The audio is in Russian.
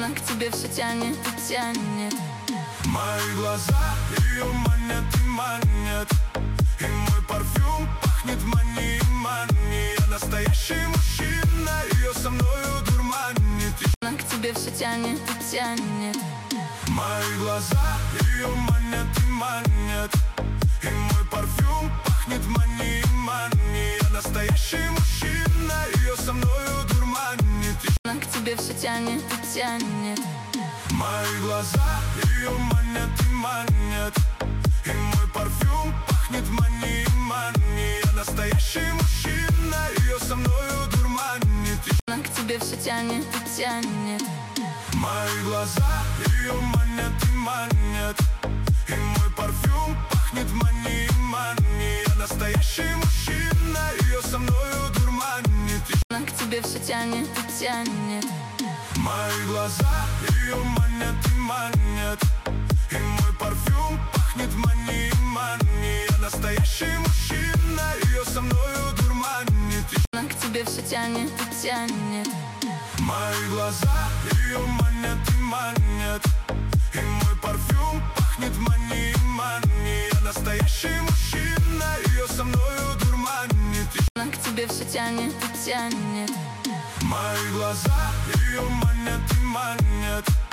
Она к тебе все тянет и тянет. Мои глаза ее манят и манят, и мой парфюм пахнет мани и мани. Я настоящий мужчина, ее со мною дурманит. Она к тебе все тянет и тянет. Мои глаза ее манят и манят, и мой парфюм пахнет мани и мани. Я настоящий мужчина, ее со мною дурманит. Она к тебе все тянет и тянет. Мои глаза ее манят и манят, и мой парфюм пахнет мани и мани. Я настоящий мужчина, ее со мною дурманит. Она к тебе все тянет и тянет. Мои глаза ее манят и манят, и мой парфюм пахнет мани и мани. Я настоящий мужчина, ее со мною дурманит. Она к тебе все тянет и тянет. Мои глаза ее манят и манят, и мой парфюм пахнет мани и мани. Я настоящий мужчина, ее со мною дурманит. Она к тебе все тянет и тянет. Мои глаза ее манят и манят, и мой парфюм пахнет мани и мани. Я настоящий мужчина, ее со мною дурманит. Она к тебе все тянет и тянет. Мои глаза ее манят и манят,